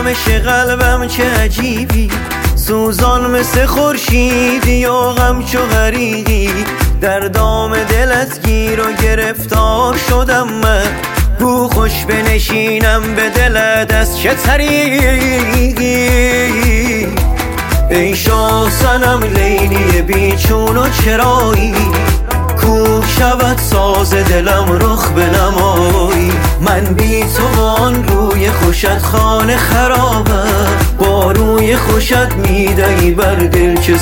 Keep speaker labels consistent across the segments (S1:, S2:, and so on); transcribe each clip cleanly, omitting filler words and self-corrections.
S1: جنبش قلبم چه عجیبی، سوزان مثل خورشیدی و غم چو غریقی، در دام دلت گیر و گرفتار شدم من، گو خوش بنشینم به دلت از چه طریقی. ای شاه صنم لیلی بیچون و چرایی، کوک شود ساز دلم رخ بنمایی. من بی تو آن روی خوشت خانه خرابم، با روی خوشت میدهی بر دل چه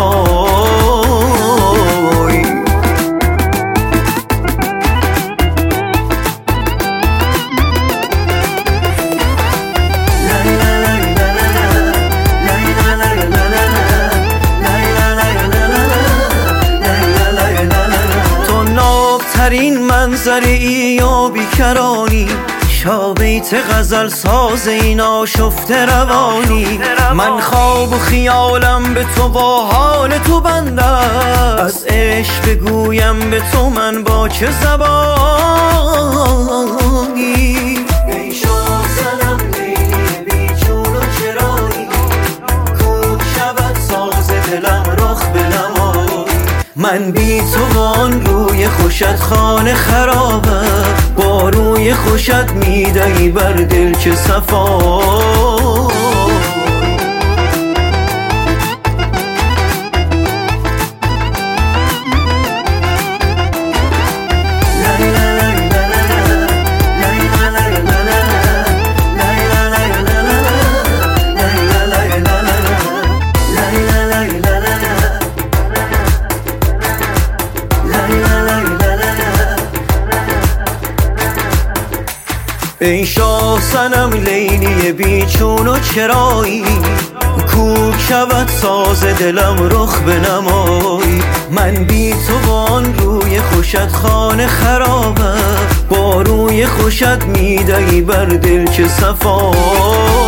S1: صفایی. ترین منظر ای و بیکرانی، شابیت غزل ساز این آشفته روانی. من خواب و خیالم به تو با حال تو بنده، از عشق بگویم به تو من با چه زبانی. ای شاه صنم لیلی بیچون و چرایی، کوک شود ساز دلم رخ بنمایی. من بی تو آن روی خوشت خانه خرابم، با روی خوشت میدهی بر دل چه صفایی. ای شاه صنم لیلی بیچون و چرایی، کوک شود ساز دلم رخ بنمایی. من بی تو آن روی خوشت خانه خرابم، با روی خوشت میدهی بر دل چه صفایی.